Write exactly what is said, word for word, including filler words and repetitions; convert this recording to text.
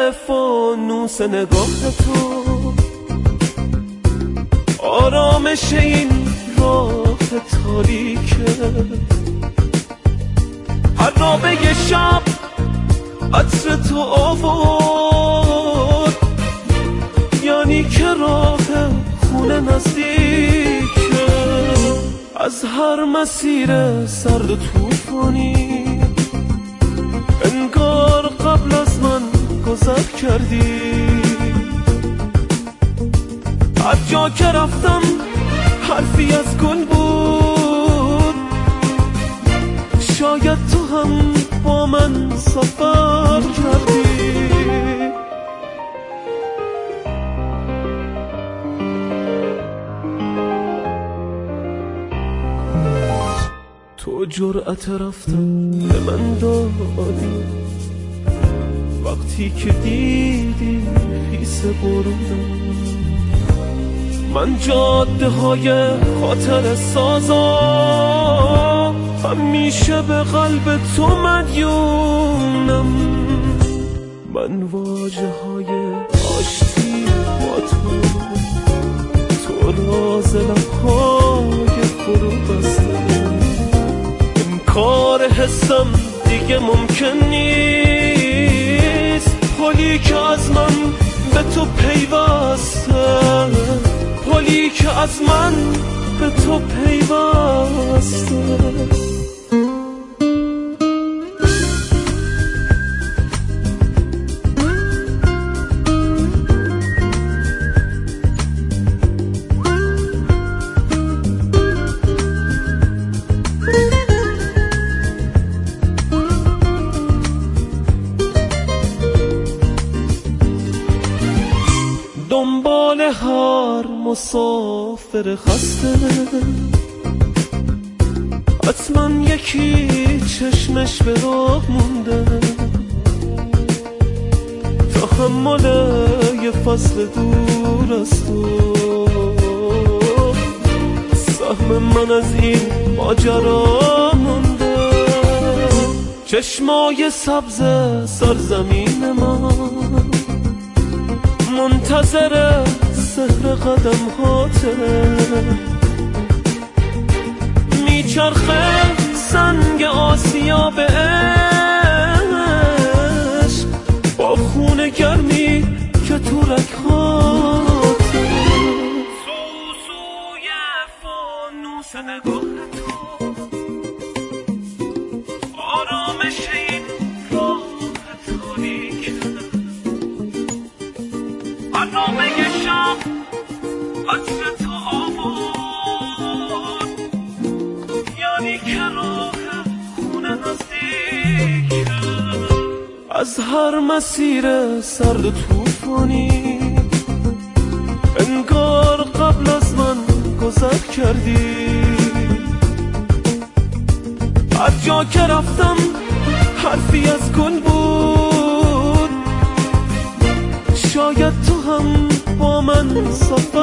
فانوس نگاه تو، آرامش این راه تاریکه. هر رابه شب عطر تو آورد، یعنی که راه خونه نزدیکه. از هر مسیر سرد و طوفانی انگار قبل از من گذر کردی. هر جا که رفتم حرفی از گل بود، شاید تو هم با من سفر کردی. تو جرأت رفتن به من دادی، وقتی که دیدی خیس برونم. من جاده های خاطر سازا، همیشه به قلب تو مدیونم. من واجه های آشتی با تو، تو راز لبهای فرو بسته. انکار حسم دیگه ممکن نیست، پلی که از من به تو پیوسته، پلی که از من به تو پیوسته. دنبال هر مسافر خسته، حتما یکی چشمش به راه مونده. تحمل یه فصل دور از تو، سهم من از این ماجرا مونده. چشمای سبز سرزمین ما منتظر سحر قدم هاته. میچرخه سنگ آسیا به عشق، با خون گرمی که تو رگهاته. سوسوی فانوس نگاه تو، آرامش این راه تاریکه. نامه شب عطر تو آورد، یعنی که راه خونه نزدیکه. از هر مسیر سرد و طوفانی انگار قبل از من گذر کردی. هر جا که رفتم حرفی از گل بود، شاید تو هم با من سفر